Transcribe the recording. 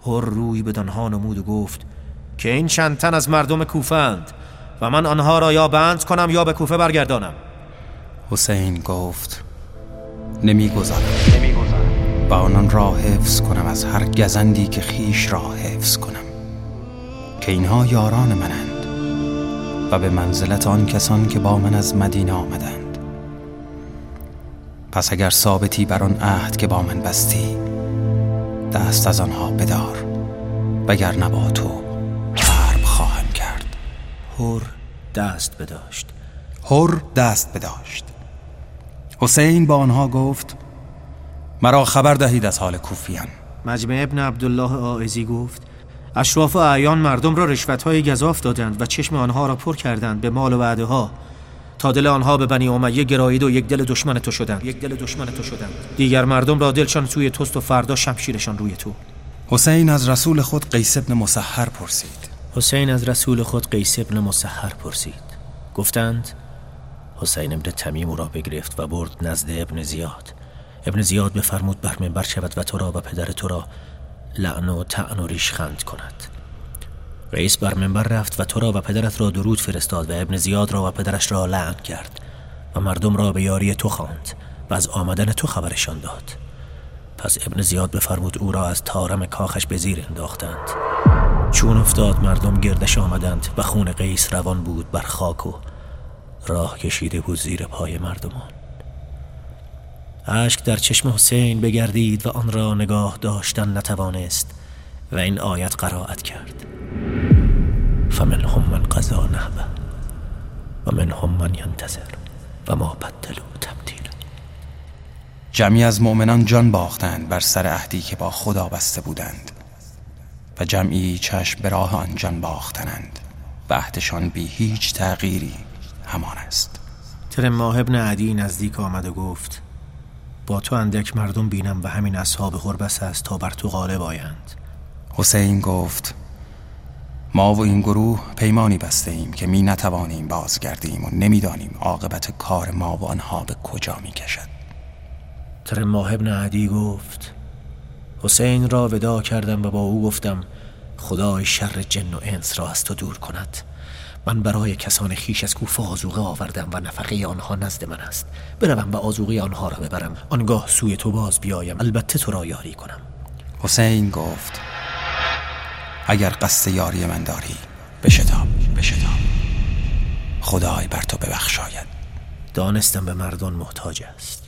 هر روی بدانها نمود و گفت که این چند تن از مردم کوفه اند و من آنها را یا بند کنم یا به کوفه برگردانم. حسین گفت نمیگذارم و آنان را حفظ کنم از هر گزندی که خیش را حفظ کنم، که اینها یاران منند و به منزلت آن کسان که با من از مدینه آمدند. پس اگر ثابتی بر آن عهد که با من بستی، دست از آنها بدار، وگر نبا تو حرب خواهم کرد. هر دست بداشت. حسین با آنها گفت مرا خبر دهید از حال کوفیان. مجمع ابن عبدالله عائزی گفت اشراف و اعیان مردم را رشوت‌های گزاف دادند و چشم آنها را پر کردند به مال و وعده ها، تا دل آنها به بنی امیه گرایید و یک دل دشمن تو شدند. دیگر مردم را دلشان سوی توست و فردا شمشیرشان روی تو. حسین از رسول خود قیس ابن مسحر پرسید. گفتند حسین ابن تمیم او را بگرفت و برد نزد ابن زیاد. ابن زیاد بفرمود بر منبر شود و تو را و پدر تو را لعن و طعن و ریشخند کند. رئیس بر منبر رفت و تو را و پدرت را درود فرستاد و ابن زیاد را و پدرش را لعن کرد و مردم را به یاری تو خواند و از آمدن تو خبرشان داد. پس ابن زیاد بفرمود او را از طارم کاخش به زیر انداختند. چون افتاد مردم گردش آمدند و خون قیس روان بود بر خاک و راه کشیده بود زیر پای مردمان. اشک در چشم حسین بگردید و آن را نگاه داشتن نتوانست و این آیت قرائت کرد: فمنهم من قضا نحبه و منهم من ینتظر و ما بدلوا تبدیلا. جمعی از مؤمنان جان باختند بر سر عهدی که با خدا بسته بودند و جمعی چشم به راه آن جان باختند و عهدشان بی هیچ تغییری همان است. ترماه ابن عدی نزدیک آمد و گفت: با تو اندک مردم بینم و همین اصحاب هربس است تا بر تو غالب آیند. حسین گفت: ما و این گروه پیمانی بسته ایم که می نتوانیم بازگردیم و نمیدانیم عاقبت کار ما و آنها به کجا می کشد. ترماه ابن عدی گفت: حسین را ودا کردم و با او گفتم خدای شر جن و انس را از تو دور کند. من برای کسان خیش از کوفه آذوقه آوردم و نفقه آنها نزد من است. بروم و آذوقه آنها را ببرم، آنگاه سوی تو باز بیایم، البته تو را یاری کنم. حسین گفت: اگر قصد یاری من داری بشتاب، خدای بر تو ببخشاید. دانستم به مردان محتاج است.